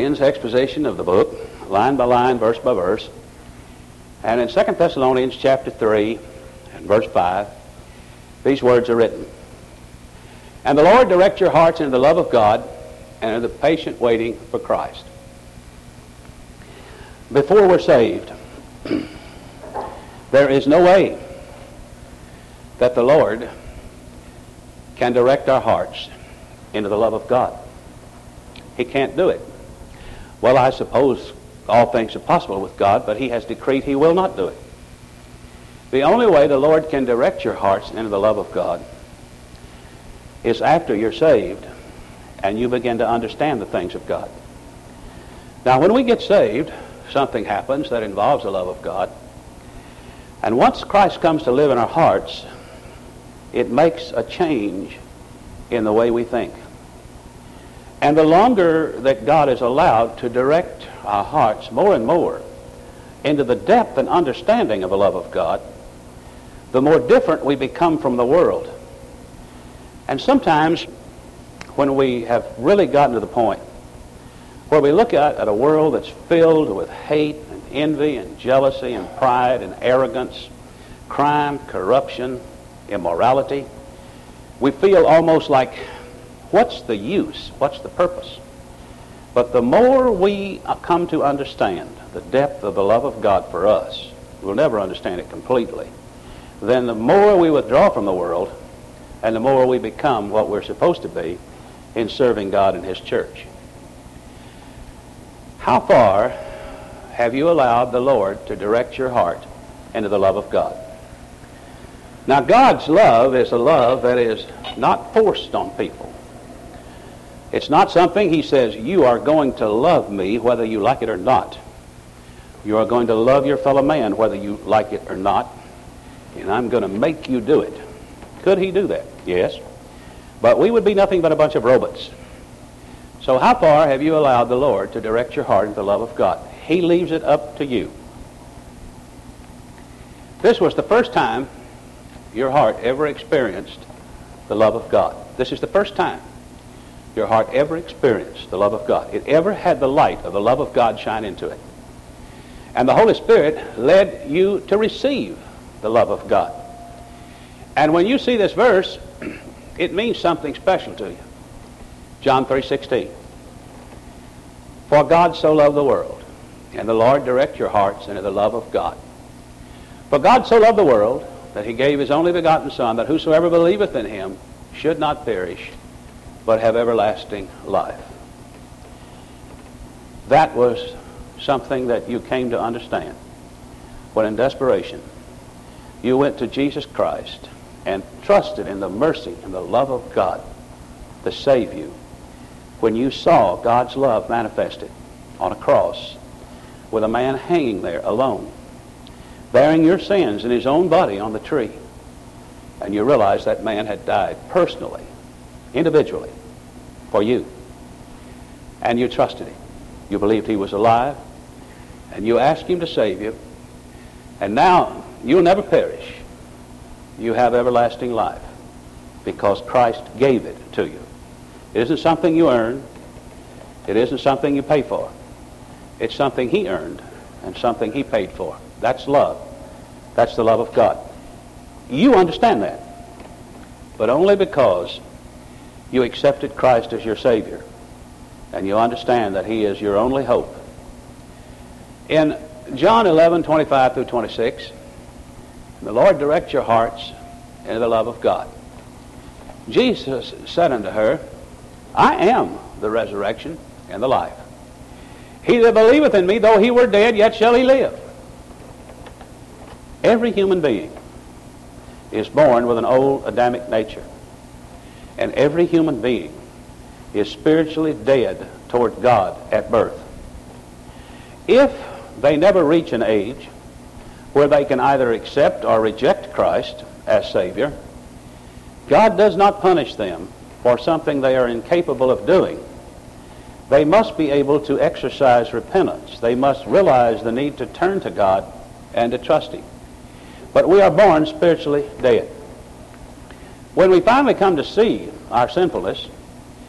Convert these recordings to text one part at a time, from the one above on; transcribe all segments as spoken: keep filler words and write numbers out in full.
Thessalonians exposition of the book, line by line, verse by verse. And in Second Thessalonians chapter three and verse five, these words are written. And the Lord direct your hearts into the love of God and into the patient waiting for Christ. Before we're saved, there is no way that the Lord can direct our hearts into the love of God. He can't do it. Well, I suppose all things are possible with God, but he has decreed he will not do it. The only way the Lord can direct your hearts into the love of God is after you're saved and you begin to understand the things of God. Now, when we get saved, something happens that involves the love of God. And once Christ comes to live in our hearts, it makes a change in the way we think. And the longer that God is allowed to direct our hearts more and more into the depth and understanding of the love of God, the more different we become from the world. And sometimes when we have really gotten to the point where we look at, at a world that's filled with hate and envy and jealousy and pride and arrogance, crime, corruption, immorality, we feel almost like, what's the use? What's the purpose? But the more we come to understand the depth of the love of God for us, we'll never understand it completely, then the more we withdraw from the world and the more we become what we're supposed to be in serving God and his church. How far have you allowed the Lord to direct your heart into the love of God? Now, God's love is a love that is not forced on people. It's not something he says, you are going to love me whether you like it or not. You are going to love your fellow man whether you like it or not, and I'm going to make you do it. Could he do that? Yes. But we would be nothing but a bunch of robots. So how far have you allowed the Lord to direct your heart into the love of God? He leaves it up to you. This was the first time your heart ever experienced the love of God. This is the first time your heart ever experienced the love of God. It ever had the light of the love of God shine into it. And the Holy Spirit led you to receive the love of God. And when you see this verse, it means something special to you. John three sixteen. For God so loved the world, and the Lord direct your hearts into the love of God. For God so loved the world that he gave his only begotten Son, that whosoever believeth in him should not perish, but have everlasting life. That was something that you came to understand when in desperation you went to Jesus Christ and trusted in the mercy and the love of God to save you. When you saw God's love manifested on a cross with a man hanging there alone, bearing your sins in his own body on the tree, and you realized that man had died personally, individually, for you, and you trusted him. You believed he was alive, and you asked him to save you, and now you'll never perish. You have everlasting life because Christ gave it to you. It isn't something you earn. It isn't something you pay for. It's something he earned and something he paid for. That's love. That's the love of God. You understand that, but only because you accepted Christ as your Savior and you understand that he is your only hope. In John eleven twenty-five through twenty-six, the Lord direct your hearts into the love of God. Jesus said unto her, I am the resurrection and the life. He that believeth in me, though he were dead, yet shall he live. Every human being is born with an old Adamic nature. And every human being is spiritually dead toward God at birth. If they never reach an age where they can either accept or reject Christ as Savior, God does not punish them for something they are incapable of doing. They must be able to exercise repentance. They must realize the need to turn to God and to trust him. But we are born spiritually dead. When we finally come to see our sinfulness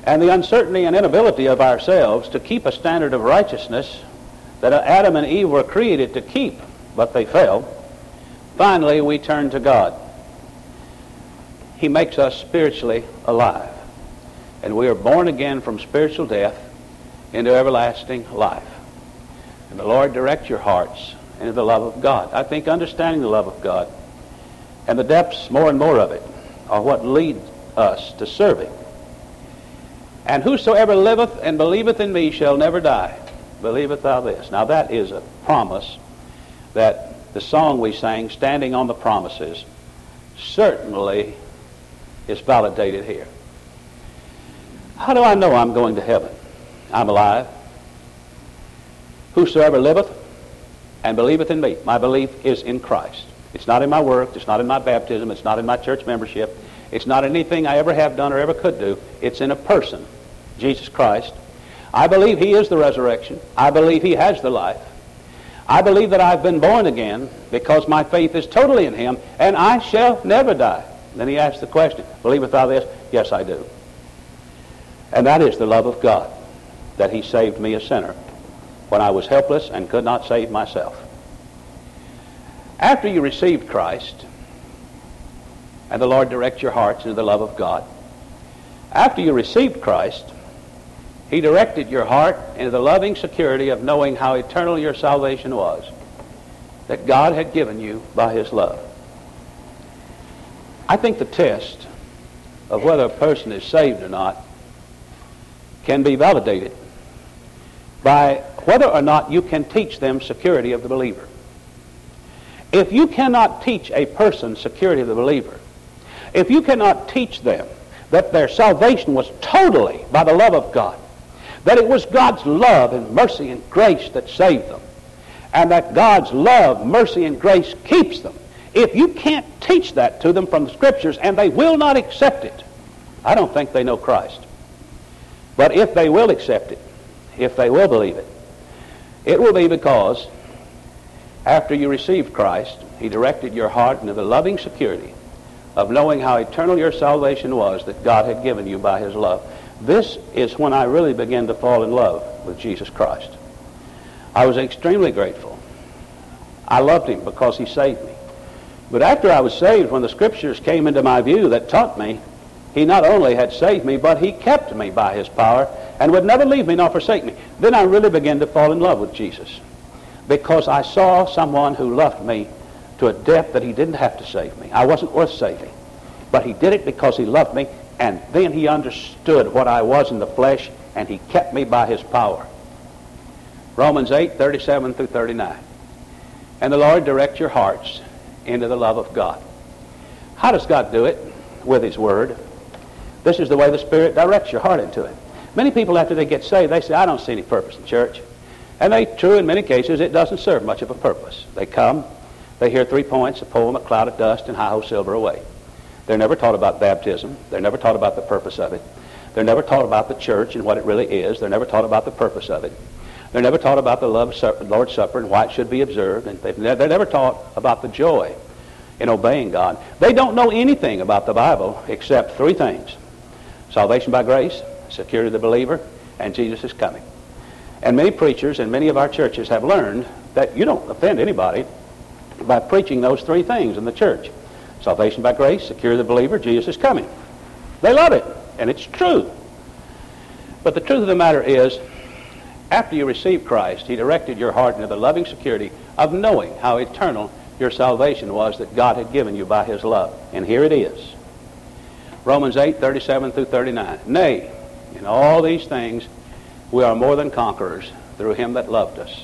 and the uncertainty and inability of ourselves to keep a standard of righteousness that Adam and Eve were created to keep, but they fell, finally we turn to God. He makes us spiritually alive, and we are born again from spiritual death into everlasting life. And the Lord directs your hearts into the love of God. I think understanding the love of God and the depths, more and more of it, are what lead us to serving. And whosoever liveth and believeth in me shall never die. Believeth thou this? Now that is a promise that the song we sang, Standing on the Promises, certainly is validated here. How do I know I'm going to heaven? I'm alive. Whosoever liveth and believeth in me. My belief is in Christ. It's not in my work. It's not in my baptism. It's not in my church membership. It's not in anything I ever have done or ever could do. It's in a person, Jesus Christ. I believe he is the resurrection. I believe he has the life. I believe that I've been born again because my faith is totally in him, and I shall never die. Then he asks the question, believeth thou this? Yes, I do. And that is the love of God, that he saved me a sinner when I was helpless and could not save myself. After you received Christ, and the Lord directs your hearts into the love of God, after you received Christ, he directed your heart into the loving security of knowing how eternal your salvation was, that God had given you by his love. I think the test of whether a person is saved or not can be validated by whether or not you can teach them security of the believer. If you cannot teach a person security of the believer, if you cannot teach them that their salvation was totally by the love of God, that it was God's love and mercy and grace that saved them, and that God's love, mercy, and grace keeps them, if you can't teach that to them from the Scriptures and they will not accept it, I don't think they know Christ. But if they will accept it, if they will believe it, it will be because after you received Christ, he directed your heart into the loving security of knowing how eternal your salvation was that God had given you by his love. This is when I really began to fall in love with Jesus Christ. I was extremely grateful. I loved him because he saved me. But after I was saved, when the Scriptures came into my view that taught me he not only had saved me, but he kept me by his power and would never leave me nor forsake me, then I really began to fall in love with Jesus, because I saw someone who loved me to a depth that he didn't have to save me. I wasn't worth saving, but he did it because he loved me, and then he understood what I was in the flesh, and he kept me by his power. Romans eight, thirty-seven through thirty-nine. And the Lord directs your hearts into the love of God. How does God do it? With his word. This is the way the Spirit directs your heart into it. Many people, after they get saved, they say, I don't see any purpose in church. And they, true, in many cases, it doesn't serve much of a purpose. They come, they hear three points, a poem, a cloud of dust, and hi-ho, silver away. They're never taught about baptism. They're never taught about the purpose of it. They're never taught about the church and what it really is. They're never taught about the purpose of it. They're never taught about the Lord's Supper and why it should be observed. And they've ne- they're never taught about the joy in obeying God. They don't know anything about the Bible except three things: salvation by grace, security of the believer, and Jesus is coming. And many preachers and many of our churches have learned that you don't offend anybody by preaching those three things in the church: salvation by grace, security of the believer, Jesus is coming. They love it, and it's true. But the truth of the matter is, after you received Christ, he directed your heart into the loving security of knowing how eternal your salvation was that God had given you by his love. And here it is. Romans eight, thirty-seven through thirty-nine. Nay, in all these things we are more than conquerors through him that loved us.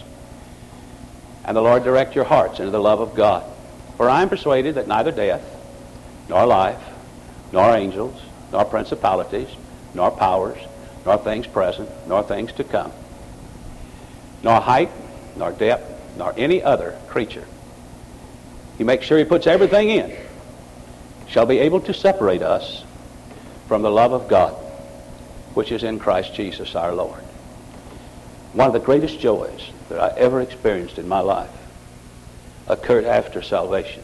And the Lord direct your hearts into the love of God. For I am persuaded that neither death, nor life, nor angels, nor principalities, nor powers, nor things present, nor things to come, nor height, nor depth, nor any other creature. He makes sure he puts everything in, shall be able to separate us from the love of God, which is in Christ Jesus our Lord. One of the greatest joys that I ever experienced in my life occurred after salvation.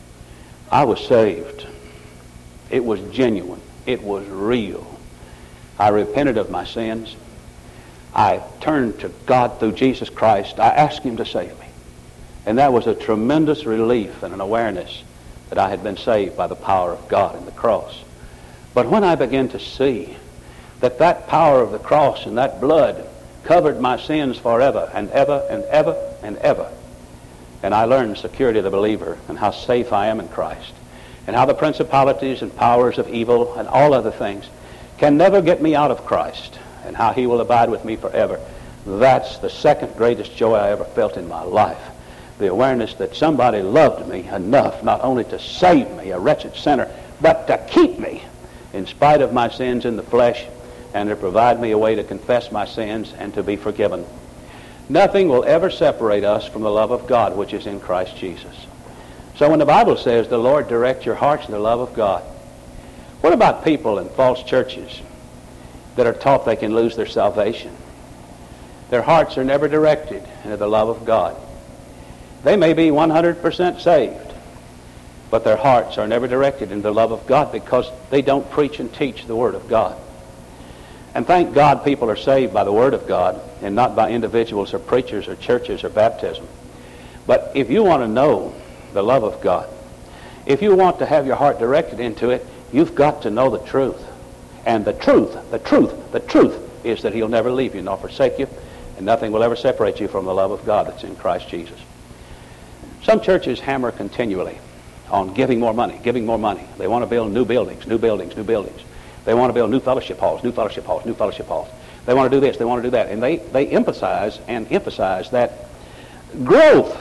I was saved. It was genuine. It was real. I repented of my sins. I turned to God through Jesus Christ. I asked him to save me. And that was a tremendous relief and an awareness that I had been saved by the power of God and the cross. But when I began to see that that power of the cross and that blood covered my sins forever and ever and ever and ever, and I learned the security of the believer and how safe I am in Christ, and how the principalities and powers of evil and all other things can never get me out of Christ, and how he will abide with me forever. That's the second greatest joy I ever felt in my life. The awareness that somebody loved me enough not only to save me, a wretched sinner, but to keep me in spite of my sins in the flesh, and to provide me a way to confess my sins and to be forgiven. Nothing will ever separate us from the love of God which is in Christ Jesus. So when the Bible says, the Lord direct your hearts in the love of God, what about people in false churches that are taught they can lose their salvation? Their hearts are never directed into the love of God. They may be one hundred percent saved, but their hearts are never directed into the love of God because they don't preach and teach the Word of God. And thank God people are saved by the Word of God and not by individuals or preachers or churches or baptism. But if you want to know the love of God, if you want to have your heart directed into it, you've got to know the truth. And the truth, the truth, the truth is that he'll never leave you nor forsake you, and nothing will ever separate you from the love of God that's in Christ Jesus. Some churches hammer continually on giving more money, giving more money. They want to build new buildings, new buildings, new buildings. They want to build new fellowship halls, new fellowship halls, new fellowship halls. They want to do this, they want to do that. And they, they emphasize and emphasize that growth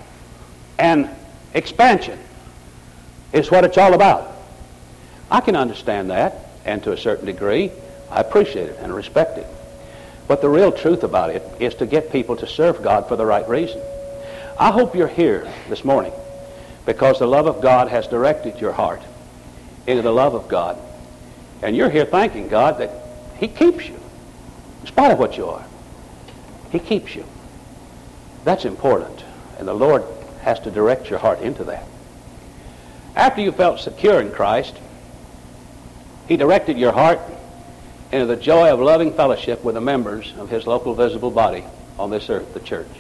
and expansion is what it's all about. I can understand that, and to a certain degree, I appreciate it and respect it. But the real truth about it is to get people to serve God for the right reason. I hope you're here this morning because the love of God has directed your heart into the love of God. And you're here thanking God that he keeps you, in spite of what you are. He keeps you. That's important. And the Lord has to direct your heart into that. After you felt secure in Christ, he directed your heart into the joy of loving fellowship with the members of his local visible body on this earth, the church.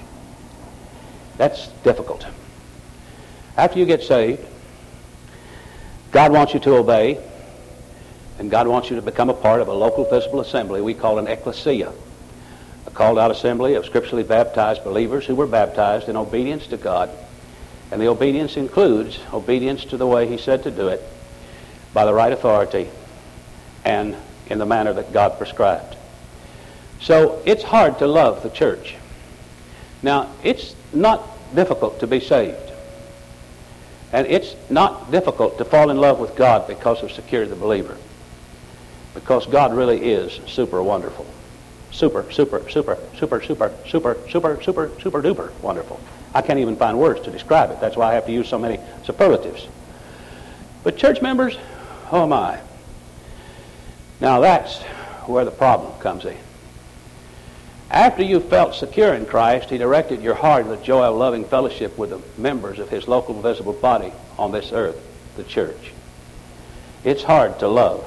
That's difficult. After you get saved, God wants you to obey, and God wants you to become a part of a local visible assembly we call an ecclesia, a called out assembly of scripturally baptized believers who were baptized in obedience to God. And the obedience includes obedience to the way he said to do it, by the right authority, and in the manner that God prescribed. So it's hard to love the church. Now, it's not difficult to be saved. And it's not difficult to fall in love with God because of security of the believer. Because God really is super wonderful. Super, super, super, super, super, super, super, super, super duper wonderful. I can't even find words to describe it. That's why I have to use so many superlatives. But church members, oh my. Now that's where the problem comes in. After you felt secure in Christ, he directed your heart in the joy of loving fellowship with the members of his local visible body on this earth, the church. It's hard to love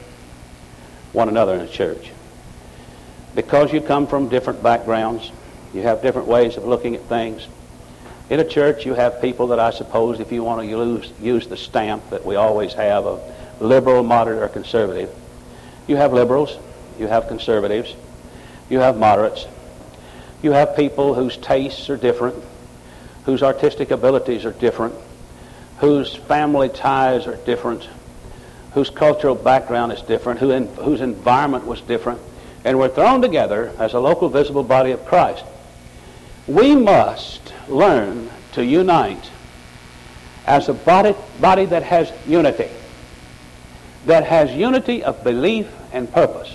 one another in a church because you come from different backgrounds. You have different ways of looking at things. In a church, you have people that I suppose, if you want to use, use the stamp that we always have of liberal, moderate, or conservative, you have liberals, you have conservatives, you have moderates, you have people whose tastes are different, whose artistic abilities are different, whose family ties are different, whose cultural background is different, who in, whose environment was different, and we're thrown together as a local visible body of Christ. We must learn to unite as a body, body that has unity, that has unity of belief and purpose.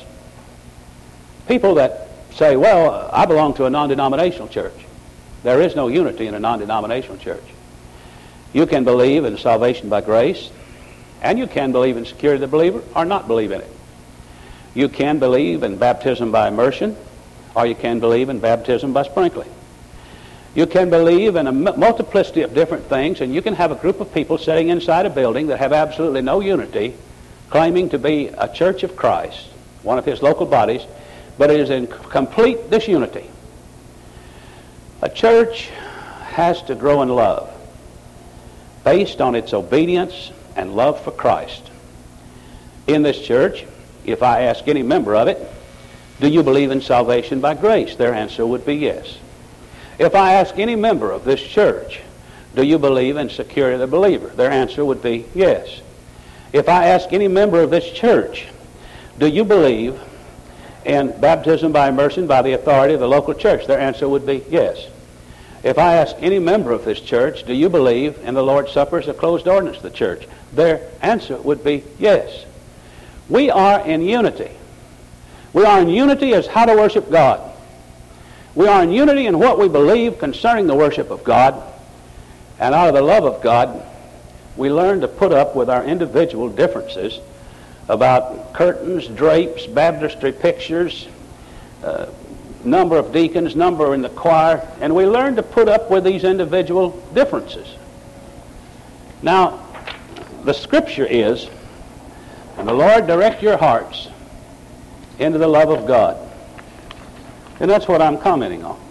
People that say, well, I belong to a non-denominational church. There is no unity in a non-denominational church. You can believe in salvation by grace, and you can believe in security of the believer or not believe in it. You can believe in baptism by immersion, or you can believe in baptism by sprinkling. You can believe in a multiplicity of different things, and you can have a group of people sitting inside a building that have absolutely no unity, claiming to be a church of Christ, one of his local bodies, but it is in complete disunity. A church has to grow in love based on its obedience and love for Christ. In this church, if I ask any member of it, do you believe in salvation by grace? Their answer would be yes. If I ask any member of this church, do you believe in security of the believer? Their answer would be yes. If I ask any member of this church, do you believe in baptism by immersion by the authority of the local church? Their answer would be yes. If I ask any member of this church, do you believe in the Lord's Supper as a closed ordinance of the church? Their answer would be yes. We are in unity. We are in unity as how to worship God. We are in unity in what we believe concerning the worship of God. And out of the love of God, we learn to put up with our individual differences about curtains, drapes, baptistry pictures, uh, number of deacons, number in the choir, and we learn to put up with these individual differences. Now, the scripture is, and the Lord direct your hearts into the love of God. And that's what I'm commenting on.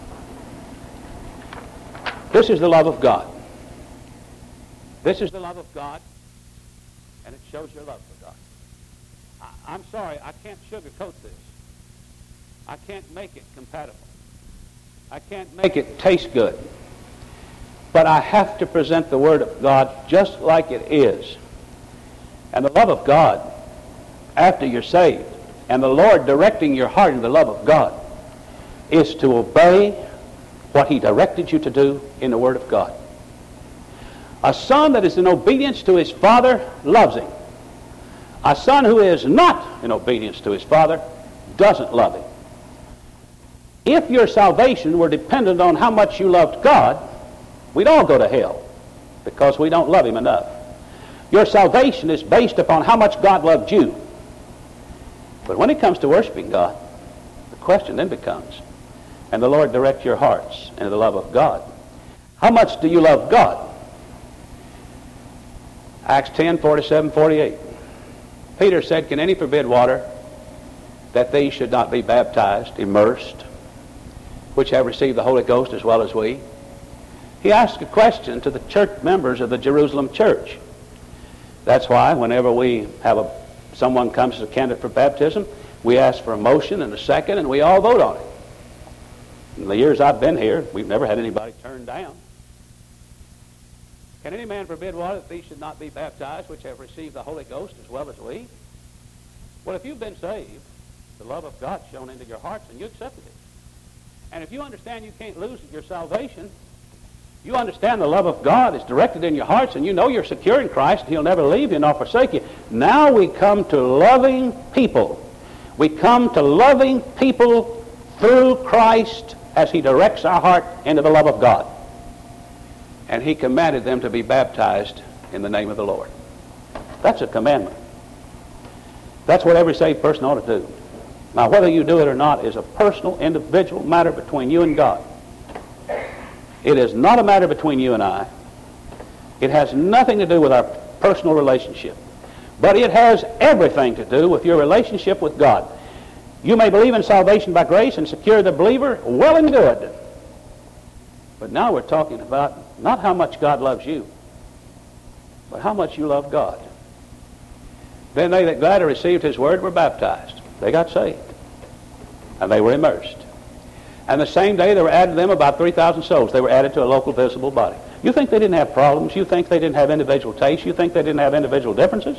This is the love of God. This is the love of God, and it shows your love for God. I, I'm sorry, I can't sugarcoat this. I can't make it compatible. I can't make it taste good. But I have to present the Word of God just like it is. And the love of God, after you're saved, and the Lord directing your heart in the love of God, is to obey what He directed you to do in the Word of God. A son that is in obedience to his father loves him. A son who is not in obedience to his father doesn't love him. If your salvation were dependent on how much you loved God, we'd all go to hell because we don't love Him enough. Your salvation is based upon how much God loved you. But when it comes to worshiping God, the question then becomes, and the Lord direct your hearts into the love of God, how much do you love God? Acts ten, forty-seven, forty-eight. Peter said, can any forbid water that these should not be baptized, immersed, which have received the Holy Ghost as well as we? He asked a question to the church members of the Jerusalem church. That's why whenever we have a someone comes as a candidate for baptism, we ask for a motion and a second, and we all vote on it. In the years I've been here, we've never had anybody turned down. Can any man forbid water that these should not be baptized, which have received the Holy Ghost as well as we? Well, if you've been saved, the love of God shone into your hearts, and you accepted it. And if you understand you can't lose your salvation, you understand the love of God is directed in your hearts, and you know you're secure in Christ, He'll never leave you nor forsake you. Now we come to loving people. We come to loving people through Christ as He directs our heart into the love of God. And He commanded them to be baptized in the name of the Lord. That's a commandment. That's what every saved person ought to do. Now, whether you do it or not is a personal, individual matter between you and God. It is not a matter between you and I. It has nothing to do with our personal relationship. But it has everything to do with your relationship with God. You may believe in salvation by grace and secure the believer, well and good. But now we're talking about not how much God loves you, but how much you love God. Then they that gladly received His word were baptized. They got saved. And they were immersed. And the same day there were added to them about three thousand souls. They were added to a local visible body. You think they didn't have problems? You think they didn't have individual tastes? You think they didn't have individual differences?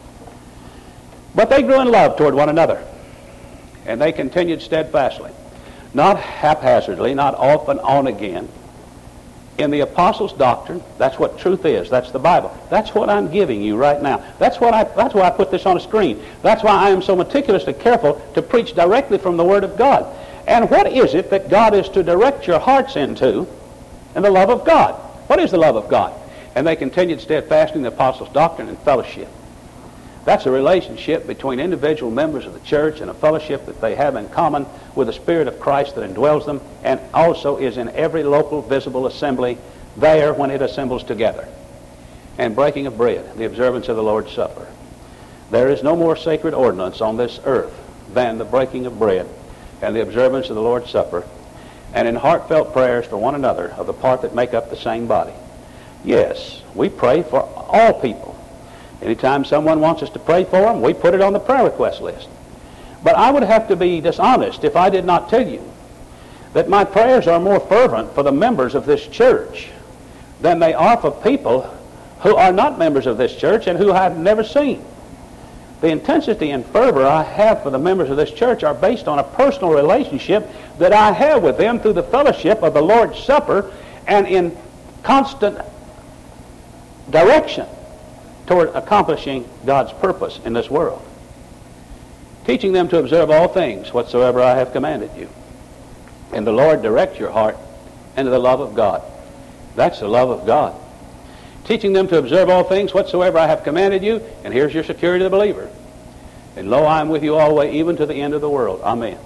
But they grew in love toward one another. And they continued steadfastly. Not haphazardly, not off and on again. In the apostles' doctrine, that's what truth is. That's the Bible. That's what I'm giving you right now. That's what I. That's why I put this on a screen. That's why I am so meticulously careful to preach directly from the Word of God. And what is it that God is to direct your hearts into? And the love of God. What is the love of God? And they continued steadfast in the apostles' doctrine and fellowship. That's a relationship between individual members of the church and a fellowship that they have in common with the Spirit of Christ that indwells them and also is in every local visible assembly there when it assembles together. And breaking of bread, the observance of the Lord's Supper. There is no more sacred ordinance on this earth than the breaking of bread and the observance of the Lord's Supper, and in heartfelt prayers for one another of the part that make up the same body. Yes, we pray for all people. Anytime someone wants us to pray for them, we put it on the prayer request list. But I would have to be dishonest if I did not tell you that my prayers are more fervent for the members of this church than they are for people who are not members of this church and who I've never seen. The intensity and fervor I have for the members of this church are based on a personal relationship that I have with them through the fellowship of the Lord's Supper and in constant direction toward accomplishing God's purpose in this world. Teaching them to observe all things whatsoever I have commanded you. And the Lord direct your heart into the love of God. That's the love of God. Teaching them to observe all things whatsoever I have commanded you, and here's your security of the believer. And lo, I am with you always, even to the end of the world. Amen.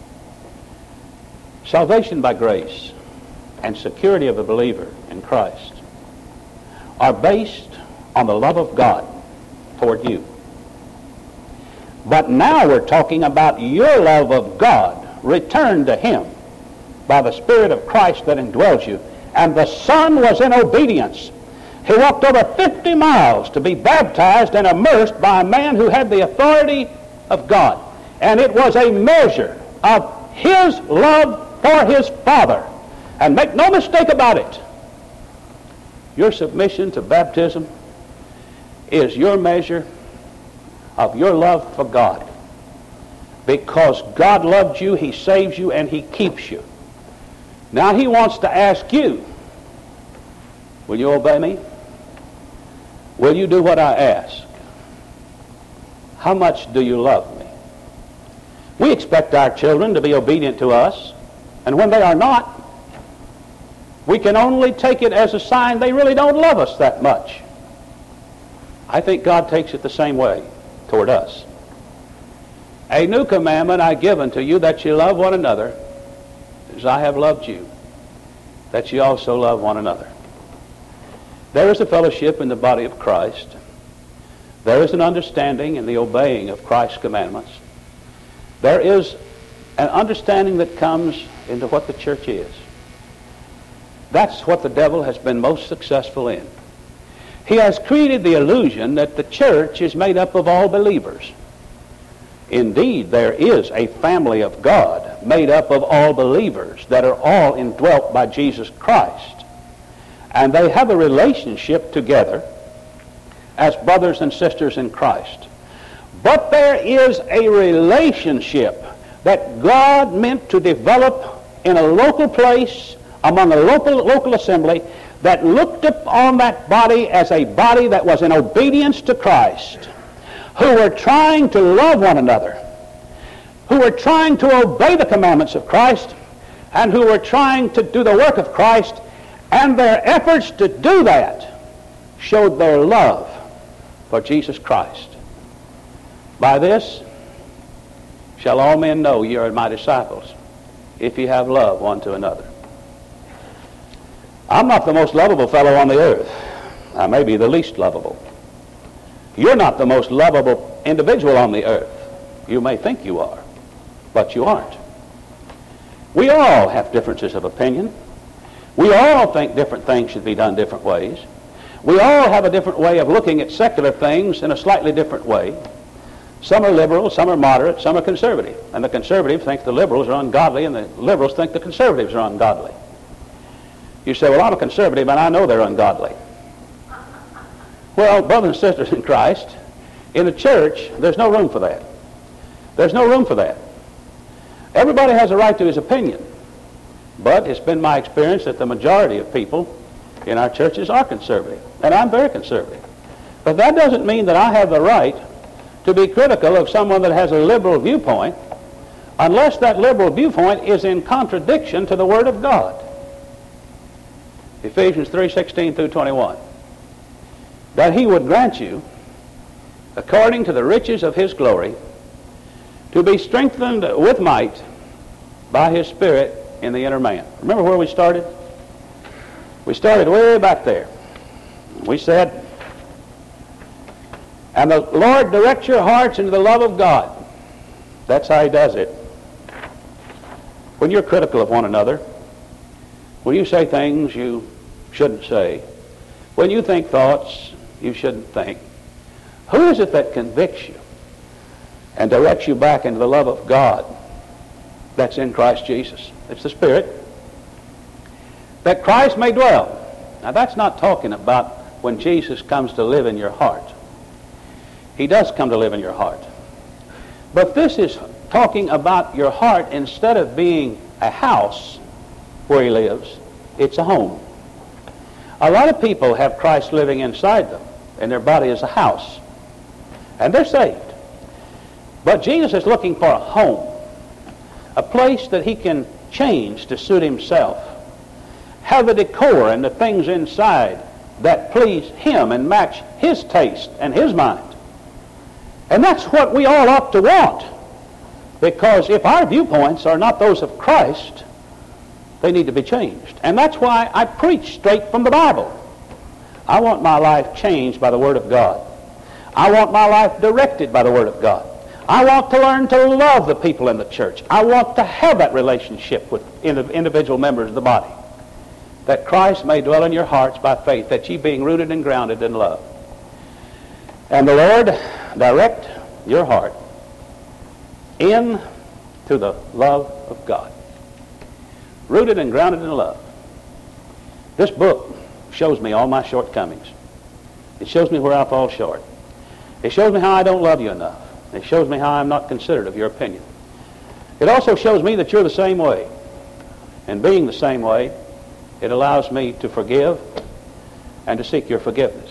Salvation by grace and security of the believer in Christ are based on the love of God toward you. But now we're talking about your love of God returned to Him by the Spirit of Christ that indwells you. And the Son was in obedience. He walked over fifty miles to be baptized and immersed by a man who had the authority of God. And it was a measure of His love for His Father. And make no mistake about it, your submission to baptism is your measure of your love for God. Because God loved you, He saves you, and He keeps you. Now He wants to ask you, will you obey me? Will you do what I ask? How much do you love me? We expect our children to be obedient to us, and when they are not, we can only take it as a sign they really don't love us that much. I think God takes it the same way toward us. A new commandment I give unto you, that ye love one another as I have loved you, that ye also love one another. There is a fellowship in the body of Christ. There is an understanding in the obeying of Christ's commandments. There is an understanding that comes into what the church is. That's what the devil has been most successful in. He has created the illusion that the church is made up of all believers. Indeed, there is a family of God made up of all believers that are all indwelt by Jesus Christ. And they have a relationship together as brothers and sisters in Christ. But there is a relationship that God meant to develop in a local place, among a local, local assembly, that looked upon that body as a body that was in obedience to Christ, who were trying to love one another, who were trying to obey the commandments of Christ, and who were trying to do the work of Christ, and their efforts to do that showed their love for Jesus Christ. By this shall all men know ye are my disciples, if ye have love one to another. I'm not the most lovable fellow on the earth. I may be the least lovable. You're not the most lovable individual on the earth. You may think you are, but you aren't. We all have differences of opinion. We all think different things should be done different ways. We all have a different way of looking at secular things in a slightly different way. Some are liberal, some are moderate, some are conservative. And the conservatives think the liberals are ungodly, and the liberals think the conservatives are ungodly. You say, well, I'm a conservative, and I know they're ungodly. Well, brothers and sisters in Christ, in the church, there's no room for that. There's no room for that. Everybody has a right to his opinion. But it's been my experience that the majority of people in our churches are conservative. And I'm very conservative. But that doesn't mean that I have the right to be critical of someone that has a liberal viewpoint unless that liberal viewpoint is in contradiction to the Word of God. Ephesians three sixteen through twenty-one. That He would grant you, according to the riches of His glory, to be strengthened with might by His Spirit in the inner man. Remember where we started? We started way back there. We said, and the Lord direct your hearts into the love of God. That's how he does it. When you're critical of one another, when you say things you shouldn't say, when you think thoughts you shouldn't think, who is it that convicts you and directs you back into the love of God that's in Christ Jesus? It's the Spirit. That Christ may dwell. Now that's not talking about when Jesus comes to live in your heart. He does come to live in your heart. But this is talking about your heart. Instead of being a house where he lives, it's a home. A lot of people have Christ living inside them, and their body is a house. And they're saved. But Jesus is looking for a home, a place that he can change to suit himself, have the decor and the things inside that please him and match his taste and his mind. And that's what we all ought to want, because if our viewpoints are not those of Christ, they need to be changed. And that's why I preach straight from the Bible. I want my life changed by the Word of God. I want my life directed by the Word of God. I want to learn to love the people in the church. I want to have that relationship with individual members of the body, that Christ may dwell in your hearts by faith, that ye being rooted and grounded in love. And the Lord direct your heart into the love of God. Rooted and grounded in love. This book shows me all my shortcomings. It shows me where I fall short. It shows me how I don't love you enough. It shows me how I'm not considerate of your opinion. It also shows me that you're the same way. And being the same way, it allows me to forgive and to seek your forgiveness.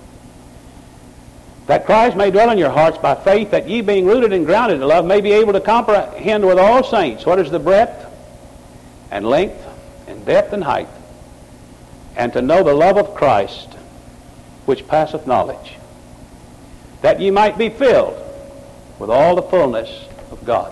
That Christ may dwell in your hearts by faith, that ye being rooted and grounded in love may be able to comprehend with all saints what is the breadth and length and depth and height, and to know the love of Christ which passeth knowledge, that ye might be filled with all the fullness of God.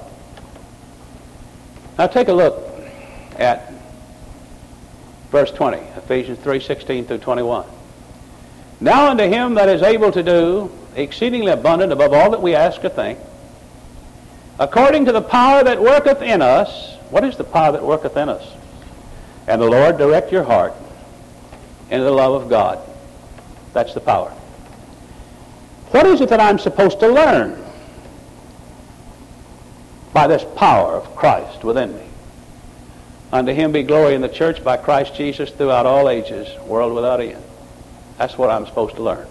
Now take a look at verse twenty, Ephesians three, sixteen through twenty-one. Now unto him that is able to do exceedingly abundant above all that we ask or think, according to the power that worketh in us. What is the power that worketh in us? And the Lord direct your heart into the love of God. That's the power. What is it that I'm supposed to learn by this power of Christ within me? Unto him be glory in the church by Christ Jesus throughout all ages, world without end. That's what I'm supposed to learn.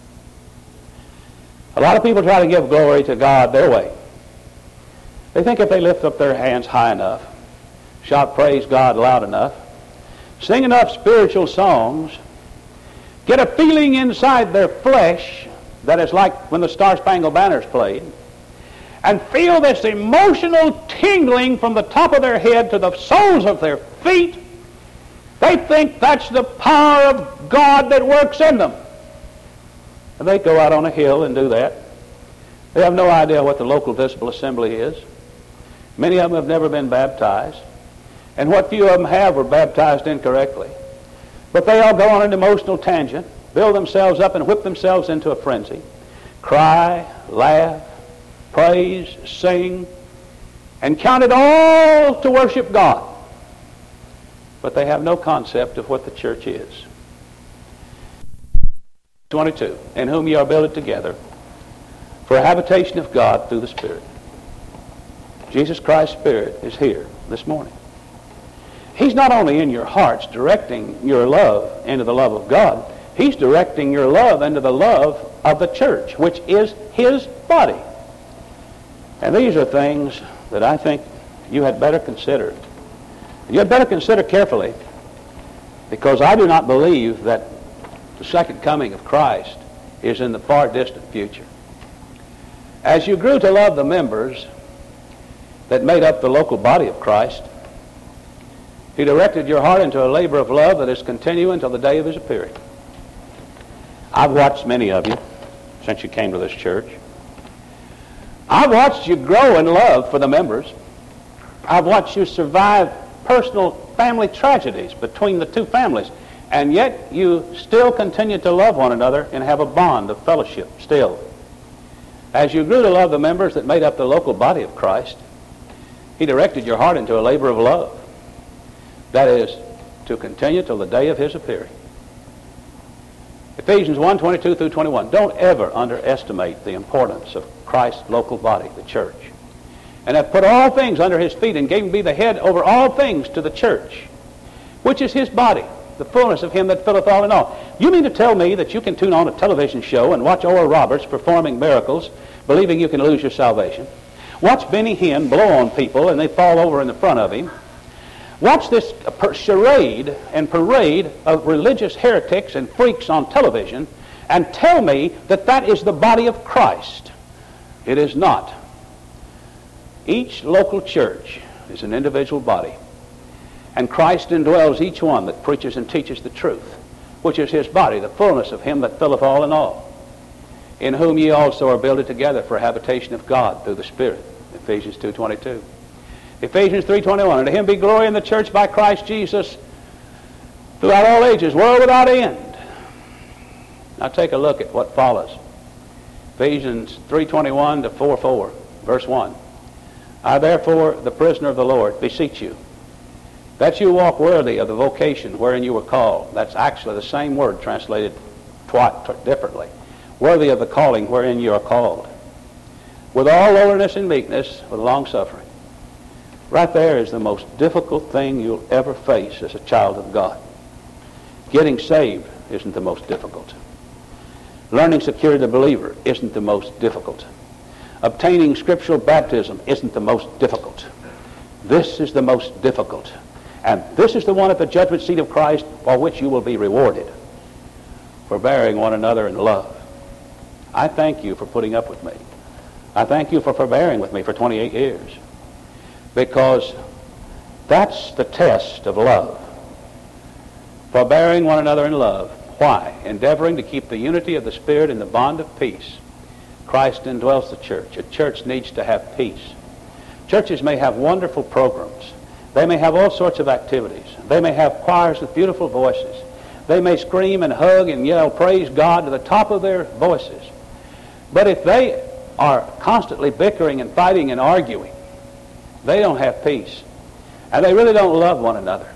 A lot of people try to give glory to God their way. They think if they lift up their hands high enough, shout praise God loud enough, sing enough spiritual songs, get a feeling inside their flesh that is like when the Star Spangled Banner is played, and feel this emotional tingling from the top of their head to the soles of their feet, they think that's the power of God that works in them. And they go out on a hill and do that. They have no idea what the local visible assembly is. Many of them have never been baptized. And what few of them have were baptized incorrectly. But they all go on an emotional tangent, build themselves up and whip themselves into a frenzy, cry, laugh, praise, sing, and count it all to worship God. But they have no concept of what the church is. twenty-two, in whom ye are builded together for a habitation of God through the Spirit. Jesus Christ's Spirit is here this morning. He's not only in your hearts directing your love into the love of God, he's directing your love into the love of the church, which is his body. And these are things that I think you had better consider. You had better consider carefully, because I do not believe that the second coming of Christ is in the far distant future. As you grew to love the members that made up the local body of Christ, he directed your heart into a labor of love that is continuing until the day of his appearing. I've watched many of you since you came to this church. I've watched you grow in love for the members. I've watched you survive personal family tragedies between the two families, and yet you still continue to love one another and have a bond of fellowship still. As you grew to love the members that made up the local body of Christ, he directed your heart into a labor of love. That is, to continue till the day of his appearing. Ephesians one, twenty-two through twenty-one. Don't ever underestimate the importance of Christ's local body, the church. And have put all things under his feet and gave him to be the head over all things to the church, which is his body, the fullness of him that filleth all in all. You mean to tell me that you can tune on a television show and watch Oral Roberts performing miracles, believing you can lose your salvation? Watch Benny Hinn blow on people and they fall over in the front of him. Watch this charade and parade of religious heretics and freaks on television and tell me that that is the body of Christ. It is not. Each local church is an individual body, and Christ indwells each one that preaches and teaches the truth, which is his body, the fullness of him that filleth all in all, in whom ye also are builded together for a habitation of God through the Spirit. Ephesians two twenty-two. Ephesians three twenty-one. And to him be glory in the church by Christ Jesus throughout all ages, world without end. Now take a look at what follows. Ephesians three twenty-one to four four, verse one. I therefore, the prisoner of the Lord, beseech you, that you walk worthy of the vocation wherein you were called. That's actually the same word translated twice differently. Worthy of the calling wherein you are called. With all lowliness and meekness, with long suffering. Right there is the most difficult thing you'll ever face as a child of God. Getting saved isn't the most difficult. Learning security of the believer isn't the most difficult. Obtaining scriptural baptism isn't the most difficult. This is the most difficult. And this is the one at the judgment seat of Christ for which you will be rewarded. For bearing one another in love. I thank you for putting up with me. I thank you for forbearing with me for twenty-eight years. Because that's the test of love. Forbearing one another in love. Why? Endeavoring to keep the unity of the Spirit in the bond of peace. Christ indwells the church. A church needs to have peace. Churches may have wonderful programs. They may have all sorts of activities. They may have choirs with beautiful voices. They may scream and hug and yell, praise God, to the top of their voices. But if they are constantly bickering and fighting and arguing, they don't have peace. And they really don't love one another.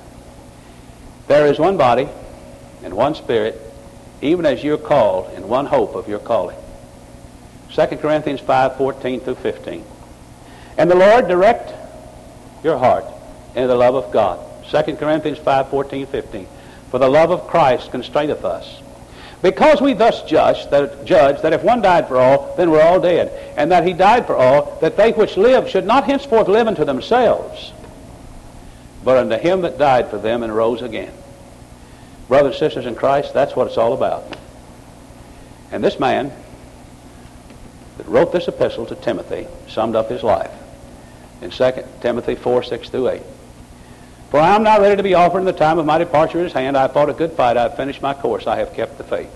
There is one body and one Spirit, even as you're called in one hope of your calling. Second Corinthians five, fourteen through fifteen. And the Lord direct your heart into the love of God. Second Corinthians five, fourteen, fifteen. For the love of Christ constraineth us. Because we thus judge that, judge that if one died for all, then we're all dead. And that he died for all, that they which live should not henceforth live unto themselves, but unto him that died for them and rose again. Brothers and sisters in Christ, that's what it's all about. And this man that wrote this epistle to Timothy summed up his life in Second Timothy four, six through eight. For I am not ready to be offered in the time of my departure at his hand. I have fought a good fight. I have finished my course. I have kept the faith.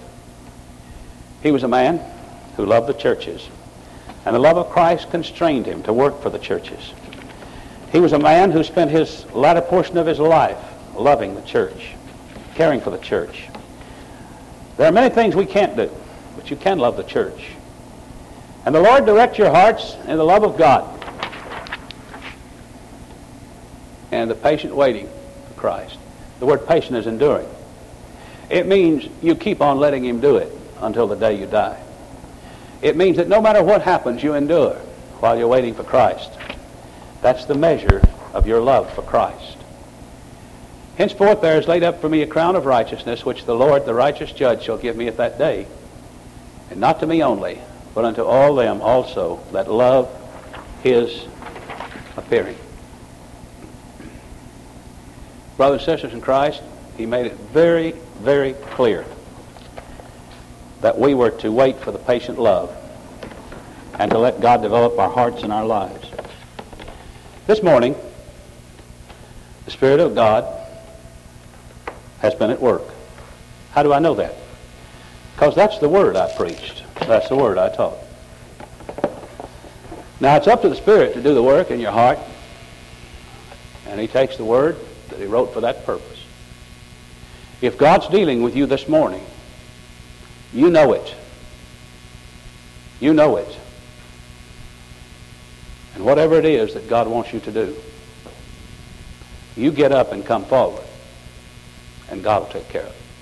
He was a man who loved the churches. And the love of Christ constrained him to work for the churches. He was a man who spent his latter portion of his life loving the church, caring for the church. There are many things we can't do, but you can love the church. And the Lord direct your hearts in the love of God and the patient waiting for Christ. The word patient is enduring. It means you keep on letting him do it until the day you die. It means that no matter what happens, you endure while you're waiting for Christ. That's the measure of your love for Christ. Henceforth there is laid up for me a crown of righteousness, which the Lord, the righteous judge, shall give me at that day. And not to me only, but unto all them also that love his appearing. Brothers and sisters in Christ, he made it very, very clear that we were to wait for the patient love and to let God develop our hearts and our lives. This morning, the Spirit of God has been at work. How do I know that? Because that's the word I preached. That's the word I taught. Now it's up to the Spirit to do the work in your heart, and he takes the word that he wrote for that purpose. If God's dealing with you this morning, you know it. You know it. And whatever it is that God wants you to do, you get up and come forward, and God will take care of it.